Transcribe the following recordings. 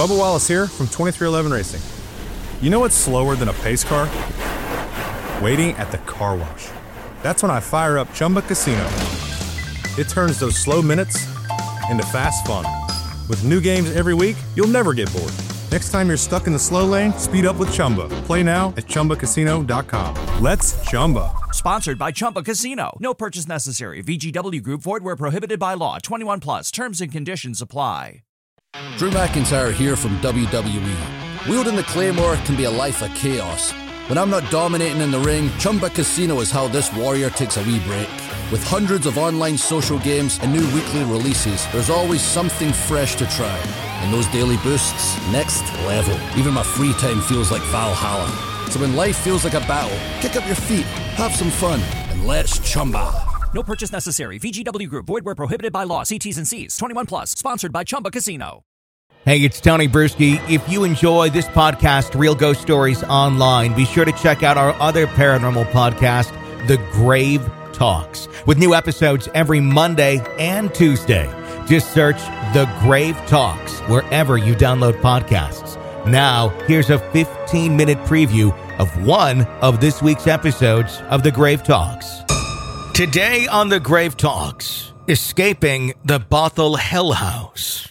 Bubba Wallace here from 2311 Racing. You know what's slower than a pace car? Waiting at the car wash. That's when I fire up Chumba Casino. It turns those slow minutes into fast fun. With new games every week, you'll never get bored. Next time you're stuck in the slow lane, speed up with Chumba. Play now at ChumbaCasino.com. Let's Chumba. Sponsored by Chumba Casino. No purchase necessary. VGW Group. Void where prohibited by law. 21 plus. Terms and conditions apply. Drew McIntyre here from WWE. Wielding the Claymore can be a life of chaos. When I'm not dominating in the ring, Chumba Casino is how this warrior takes a wee break. With hundreds of online social games and new weekly releases, there's always something fresh to try. And those daily boosts, next level. Even my free time feels like Valhalla. So when life feels like a battle, kick up your feet, have some fun, and let's Chumba. No purchase necessary. VGW Group. Void where prohibited by law. See T's and C's. 21 plus. Sponsored by Chumba Casino. Hey, it's Tony Bruschi. If you enjoy this podcast, Real Ghost Stories Online, be sure to check out our other paranormal podcast, The Grave Talks, with new episodes every Monday and Tuesday. Just search The Grave Talks wherever you download podcasts. Now, here's a 15-minute preview of one of this week's episodes of The Grave Talks. Today on The Grave Talks, escaping the Bothell Hell House.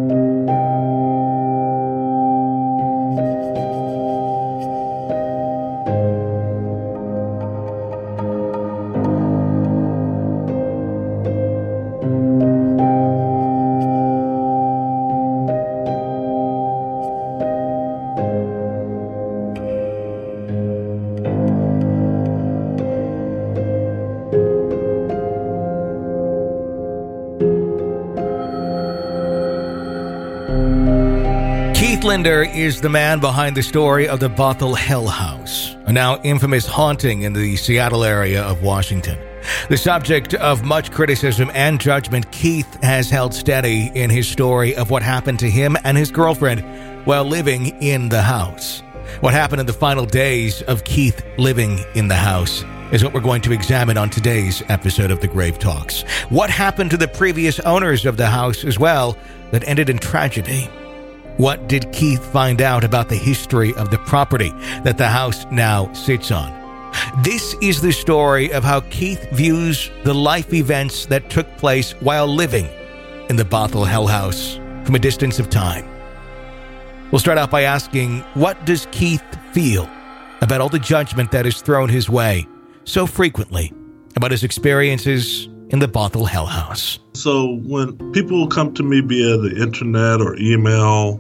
Linder is the man behind the story of the Bothell Hell House, a now infamous haunting in the Seattle area of Washington. The subject of much criticism and judgment, Keith has held steady in his story of what happened to him and his girlfriend while living in the house. What happened in the final days of Keith living in the house is what we're going to examine on today's episode of The Grave Talks. What happened to the previous owners of the house as well that ended in tragedy? What did Keith find out about the history of the property that the house now sits on? This is the story of how Keith views the life events that took place while living in the Bothell Hell House from a distance of time. We'll start out by asking, what does Keith feel about all the judgment that is thrown his way so frequently about his experiences in the Bothell Hell House? So when people come to me via the internet or email,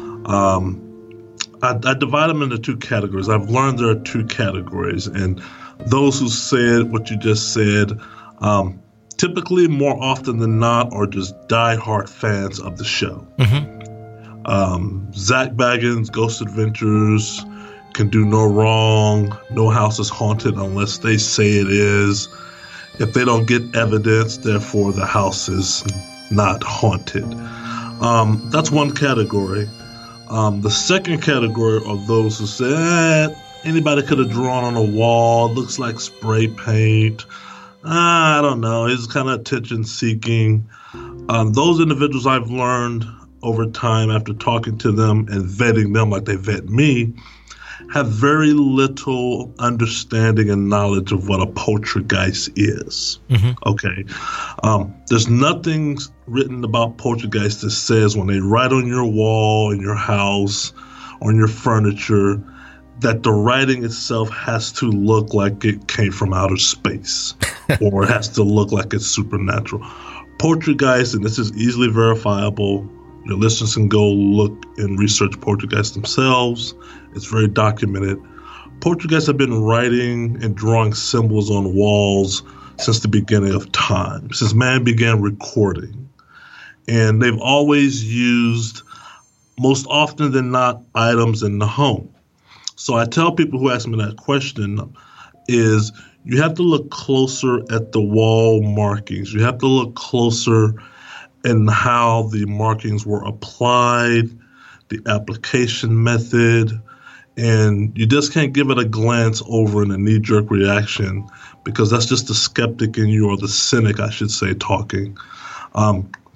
I divide them into two categories. I've learned there are two categories, and those who said what you just said, typically more often than not are just diehard fans of the show. Mm-hmm. Zach Baggins, Ghost Adventures, can do no wrong. No house is haunted unless they say it is. If they don't get evidence, therefore the house is not haunted. That's one category. The second category are those who say, anybody could have drawn on a wall, looks like spray paint. I don't know, he's kind of attention-seeking. Those individuals I've learned over time after talking to them and vetting them like they vet me, have very little understanding and knowledge of what a poltergeist is. Mm-hmm. Okay. There's nothing written about poltergeist that says when they write on your wall, in your house, on your furniture, that the writing itself has to look like it came from outer space or it has to look like it's supernatural. Poltergeist, and this is easily verifiable, your listeners can go look and research poltergeists themselves. It's very documented. Poltergeists have been writing and drawing symbols on walls since the beginning of time, since man began recording. And they've always used, most often than not, items in the home. So I tell people who ask me that question is you have to look closer at the wall markings. You have to look closer in how the markings were applied, the application method, and you just can't give it a glance over in a knee-jerk reaction because that's just the skeptic in you, or the cynic, I should say, talking.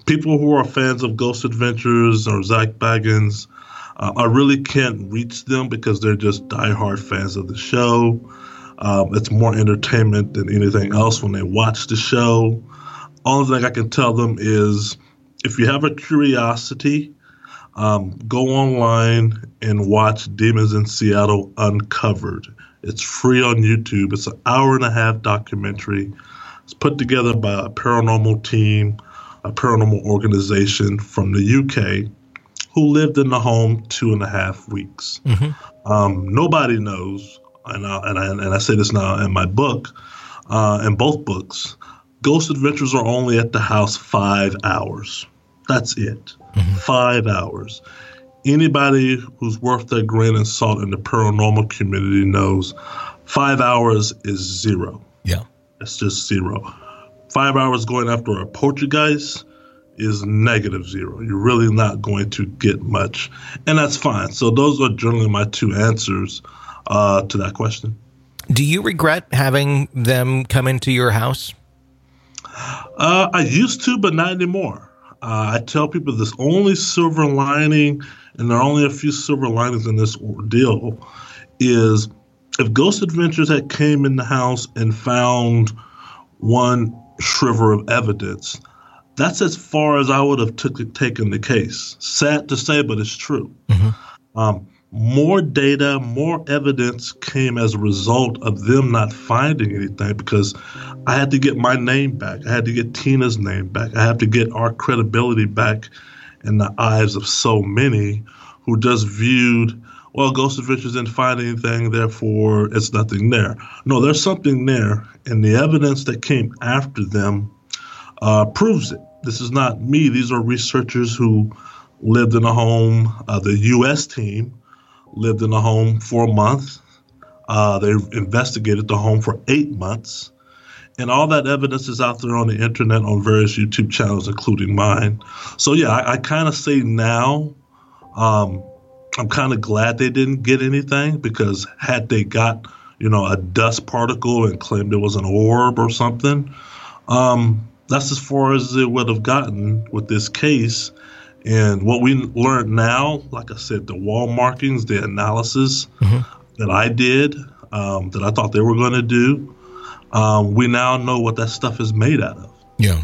people who are fans of Ghost Adventures or Zach Baggins, I really can't reach them because they're just diehard fans of the show. It's more entertainment than anything else when they watch the show. Only thing I can tell them is if you have a curiosity, go online and watch Demons in Seattle Uncovered. It's free on YouTube. It's an 1.5-hour documentary. It's put together by a paranormal team, a paranormal organization from the UK who lived in the home 2.5 weeks. Nobody knows, and I say this now in my book, in both books, Ghost Adventures are only at the house 5 hours. That's it. 5 hours. Anybody who's worth their grain of salt in the paranormal community knows 5 hours is zero. Yeah. It's just zero. 5 hours going after a poltergeist is -0. You're really not going to get much. And that's fine. So those are generally my two answers to that question. Do you regret having them come into your house? I used to, but not anymore. I tell people this only silver lining, and there are only a few silver linings in this ordeal, is if Ghost Adventures had came in the house and found one shriver of evidence, that's as far as I would have taken the case. Sad to say, but it's true. More data, more evidence came as a result of them not finding anything because I had to get my name back. I had to get Tina's name back. I had to get our credibility back in the eyes of so many who just viewed, well, Ghost Adventures didn't find anything, therefore it's nothing there. No, there's something there, and the evidence that came after them proves it. This is not me. These are researchers who lived in a home. The U.S. team lived in a home for a month. They investigated the home for 8 months. And all that evidence is out there on the internet on various YouTube channels, including mine. So, yeah, I kind of say now I'm kind of glad they didn't get anything because had they got, a dust particle and claimed it was an orb or something, that's as far as it would have gotten with this case. And what we learned now, like I said, the wall markings, the analysis that I did, that I thought they were going to do, we now know what that stuff is made out of. Yeah.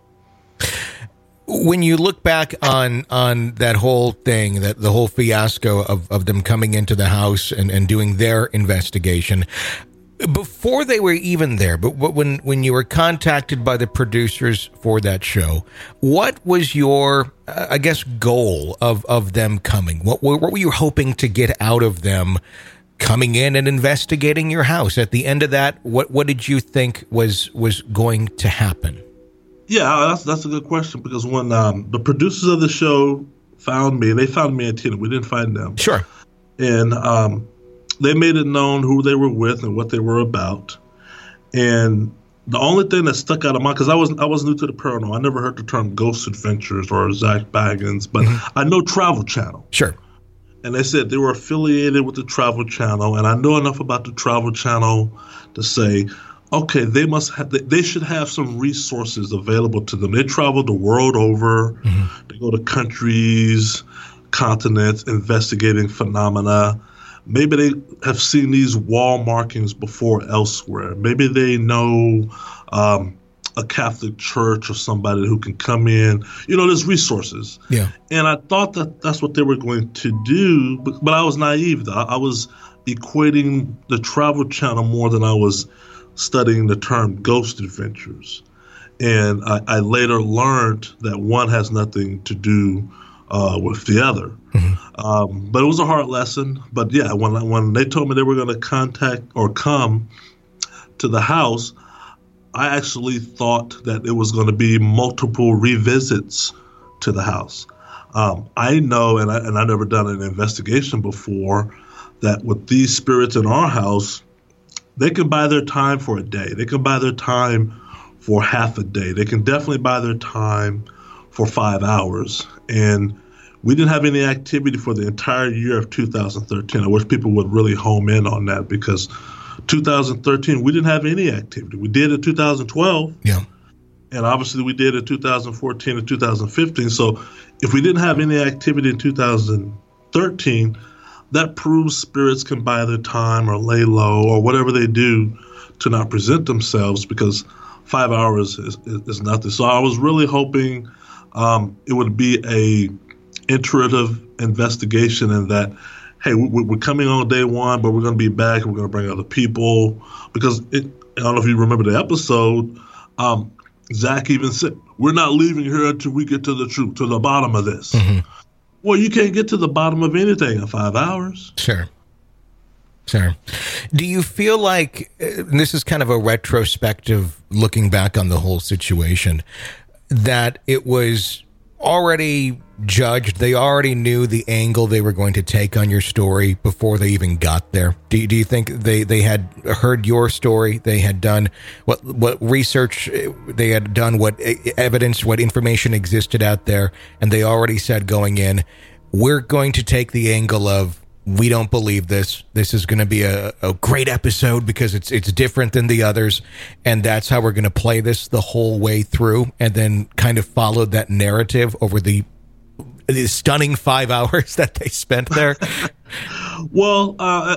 When you look back on that whole thing, that the whole fiasco of them coming into the house and doing their investigation, before they were even there, but when you were contacted by the producers for that show, what was your, I guess, goal of them coming? What were you hoping to get out of them coming in and investigating your house? At the end of that, what did you think was going to happen? Yeah, that's a good question because when the producers of the show found me, they found me and Tina. We didn't find them. Sure. And they made it known who they were with and what they were about. And the only thing that stuck out of my, because I was new to the paranormal. I never heard the term Ghost Adventures or Zach Baggins, but I know Travel Channel. Sure. And they said they were affiliated with the Travel Channel, and I know enough about the Travel Channel to say, okay, they should have some resources available to them. They travel the world over. They go to countries, continents, investigating phenomena. Maybe they have seen these wall markings before elsewhere. Maybe they know a Catholic church or somebody who can come in. There's resources. Yeah. And I thought that that's what they were going to do, but I was naive, though. I was equating the Travel Channel more than I was studying the term Ghost Adventures. And I later learned that one has nothing to do with the other. But it was a hard lesson. But yeah, when they told me they were going to contact or come to the house, I actually thought that it was going to be multiple revisits to the house. I know, and I never done an investigation before, that with these spirits in our house, they can buy their time for a day. They can buy their time for half a day. They can definitely buy their time for 5 hours. And we didn't have any activity for the entire year of 2013. I wish people would really home in on that because 2013, we didn't have any activity. We did in 2012. Yeah. And obviously we did in 2014 and 2015. So if we didn't have any activity in 2013, that proves spirits can buy their time or lay low or whatever they do to not present themselves, because 5 hours is nothing. So I was really hoping it would be a iterative investigation, and that, hey, we're coming on day one, but we're going to be back and we're going to bring other people. Because I don't know if you remember the episode, Zach even said, we're not leaving here until we get to the truth, to the bottom of this. Mm-hmm. Well, you can't get to the bottom of anything in 5 hours. Sure. Do you feel like, and this is kind of a retrospective looking back on the whole situation, that it was already judged, they already knew the angle they were going to take on your story before they even got there? Do you think they had heard your story, they had done what research they had done, what evidence, what information existed out there, and they already said going in, we're going to take the angle of, we don't believe this is going to be a great episode because it's different than the others, and that's how we're going to play this the whole way through, and then kind of followed that narrative over the stunning 5 hours that they spent there? Well,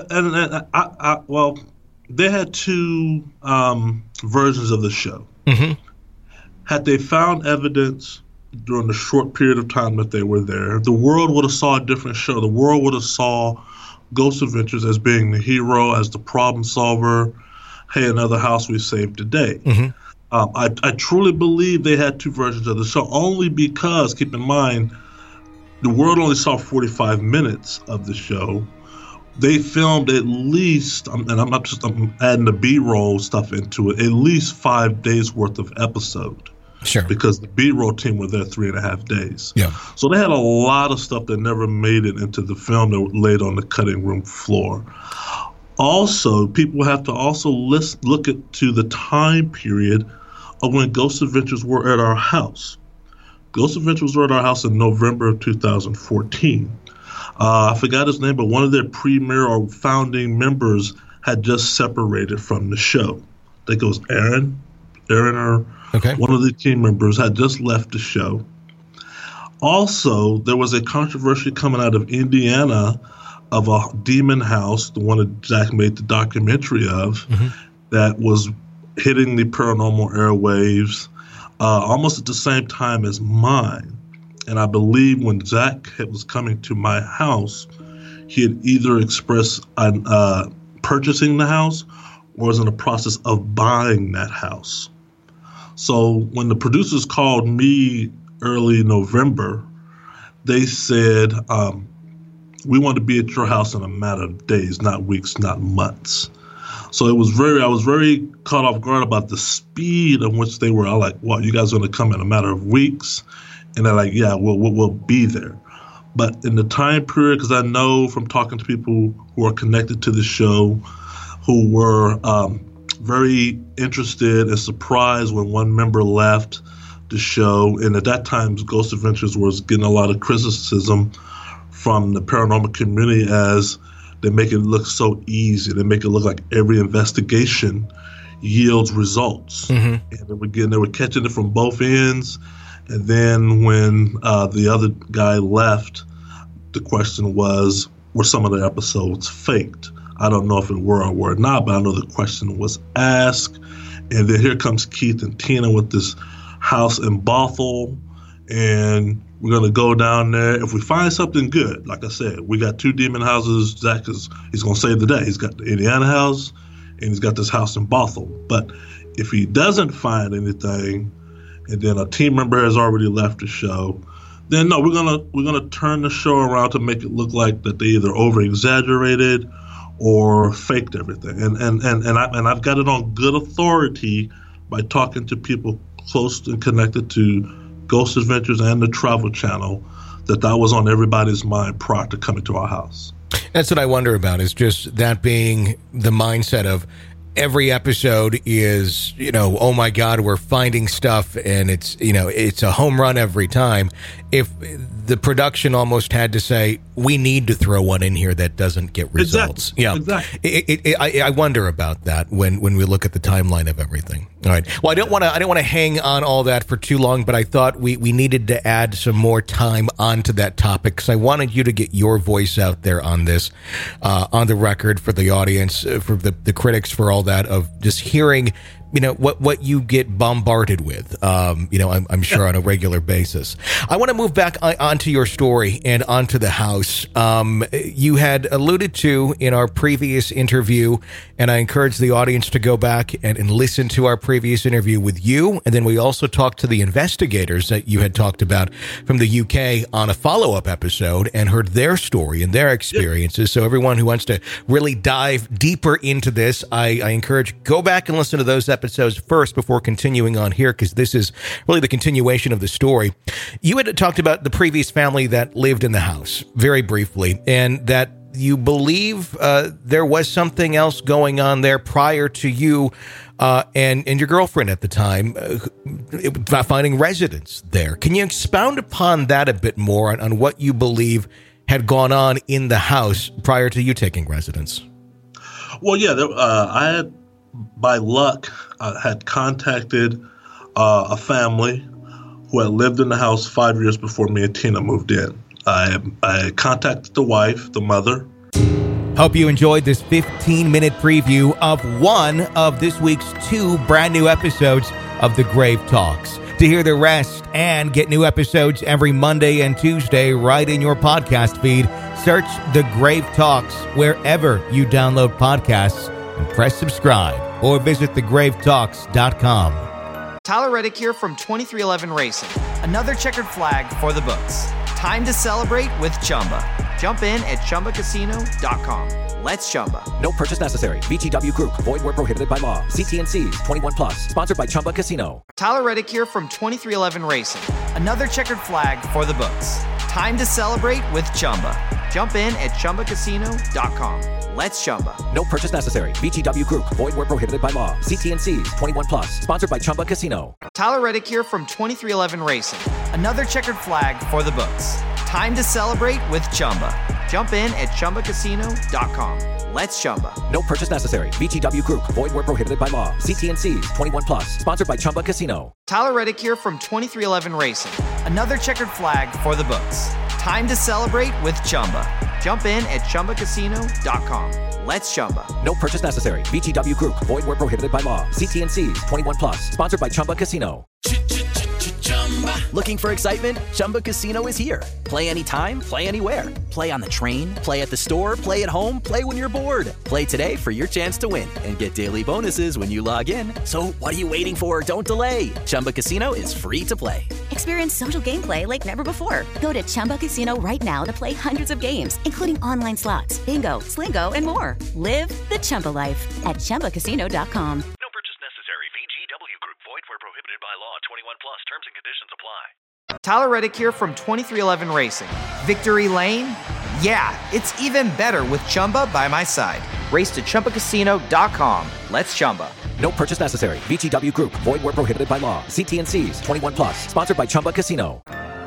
well, they had two versions of the show. Mm-hmm. Had they found evidence during the short period of time that they were there, the world would have saw a different show. The world would have saw Ghost Adventures as being the hero, as the problem solver. Hey, another house we saved today. Mm-hmm. I truly believe they had two versions of the show, only because, keep in mind, the world only saw 45 minutes of the show. They filmed at least, and I'm adding the B-roll stuff into it, at least 5 days worth of episode. Sure. Because the B-roll team were there 3.5 days. Yeah. So they had a lot of stuff that never made it into the film that laid on the cutting room floor. Also, people have to also look to the time period of when Ghost Adventures were at our house. Ghost Adventures were at our house in November of 2014. I forgot his name, but one of their premier or founding members had just separated from the show. I think it was Aaron or one of the team members had just left the show. Also, there was a controversy coming out of Indiana of a demon house, the one that Zach made the documentary of, mm-hmm. that was hitting the paranormal airwaves almost at the same time as mine. And I believe when Zach was coming to my house, he had either expressed purchasing the house or was in the process of buying that house. So when the producers called me early November, they said, we want to be at your house in a matter of days, not weeks, not months. So I was very caught off guard about the speed in which they were. I like, well, you guys are going to come in a matter of weeks? And they're like, yeah, we'll be there. But in the time period, because I know from talking to people who are connected to the show, who were very interested and surprised when one member left the show. And at that time, Ghost Adventures was getting a lot of criticism from the paranormal community as they make it look so easy. They make it look like every investigation yields results. Mm-hmm. And they were catching it from both ends. And then when the other guy left, the question was, were some of the episodes faked? I don't know if it were or were not, but I know the question was asked. And then here comes Keith and Tina with this house in Bothell, and we're going to go down there. If we find something good, like I said, we got two demon houses. Zach he's going to save the day. He's got the Indiana house, and he's got this house in Bothell. But if he doesn't find anything, and then a team member has already left the show, then no, we're gonna turn the show around to make it look like that they either over exaggerated or faked everything. And I've got it on good authority by talking to people close and connected to Ghost Adventures and the Travel Channel that was on everybody's mind prior to coming to our house. That's what I wonder about, is just that being the mindset of, every episode is, oh my God, we're finding stuff and it's a home run every time. If the production almost had to say, we need to throw one in here that doesn't get results. Exactly. Yeah. Exactly. I wonder about that when we look at the timeline of everything. All right. Well, I don't want to hang on all that for too long, but I thought we needed to add some more time onto that topic because I wanted you to get your voice out there on this, on the record for the audience, for the critics, for all that, of just hearing what you get bombarded with, I'm sure on a regular basis. I want to move back onto your story and onto the house. You had alluded to in our previous interview, and I encourage the audience to go back and listen to our previous interview with you. And then we also talked to the investigators that you had talked about from the UK on a follow-up episode and heard their story and their experiences. So everyone who wants to really dive deeper into this, I encourage, go back and listen to those episodes first before continuing on here, because this is really the continuation of the story. You had talked about the previous family that lived in the house very briefly, and that you believe there was something else going on there prior to you and your girlfriend at the time finding residence there. Can you expound upon that a bit more on what you believe had gone on in the house prior to you taking residence? Well, yeah, I had, by luck, had contacted a family who had lived in the house 5 years before me and Tina moved in. I contacted the wife, the mother. Hope you enjoyed this 15-minute preview of one of this week's 2 brand new episodes of The Grave Talks. To hear the rest and get new episodes every Monday and Tuesday right in your podcast feed, search The Grave Talks wherever you download podcasts and press subscribe, or visit thegravetalks.com. Tyler Reddick here from 2311 Racing. Another checkered flag for the books. Time to celebrate with Chumba. Jump in at ChumbaCasino.com. Let's Chumba. No purchase necessary. VGW Group. Void where prohibited by law. See T&Cs. 21 plus. Sponsored by Chumba Casino. Tyler Reddick here from 2311 Racing. Another checkered flag for the books. Time to celebrate with Chumba. Jump in at ChumbaCasino.com. Let's Chumba. No purchase necessary. VGW Group. Void where prohibited by law. See T&Cs. 21 plus. Sponsored by Chumba Casino. Tyler Reddick here from 2311 Racing. Another checkered flag for the books. Time to celebrate with Chumba. Jump in at ChumbaCasino.com. Let's Chumba. No purchase necessary. VGW Group. Void where prohibited by law. See T&Cs. 21 plus. Sponsored by Chumba Casino. Tyler Reddick here from 2311 Racing. Another checkered flag for the books. Time to celebrate with Chumba. Jump in at ChumbaCasino.com. Let's Chumba. No purchase necessary. VGW Group. Void where prohibited by law. See T&Cs. 21 plus. Sponsored by Chumba Casino. Looking for excitement? Chumba Casino is here. Play anytime, play anywhere. Play on the train, play at the store, play at home, play when you're bored. Play today for your chance to win and get daily bonuses when you log in. So what are you waiting for? Don't delay. Chumba Casino is free to play. Experience social gameplay like never before. Go to Chumba Casino right now to play hundreds of games, including online slots, bingo, Slingo, and more. Live the Chumba life at ChumbaCasino.com. No purchase necessary. VGW Group. Void where prohibited by law. 21 plus. Terms and conditions apply. Tyler Reddick here from 2311 Racing. Victory Lane? Yeah, it's even better with Chumba by my side. Race to ChumbaCasino.com. Let's Chumba. No purchase necessary. VGW Group. Void where prohibited by law. See T&Cs. 21 plus. Sponsored by Chumba Casino.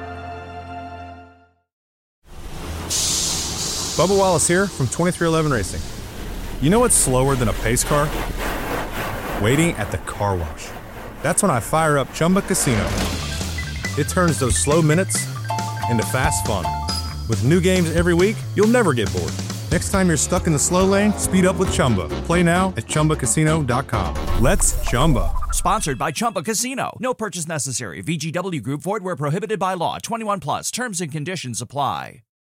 Bubba Wallace here from 2311 Racing. You know what's slower than a pace car? Waiting at the car wash. That's when I fire up Chumba Casino. It turns those slow minutes into fast fun. With new games every week, you'll never get bored. Next time you're stuck in the slow lane, speed up with Chumba. Play now at ChumbaCasino.com. Let's Chumba. Sponsored by Chumba Casino. No purchase necessary. VGW Group. Void where prohibited by law. 21 plus. Terms and conditions apply.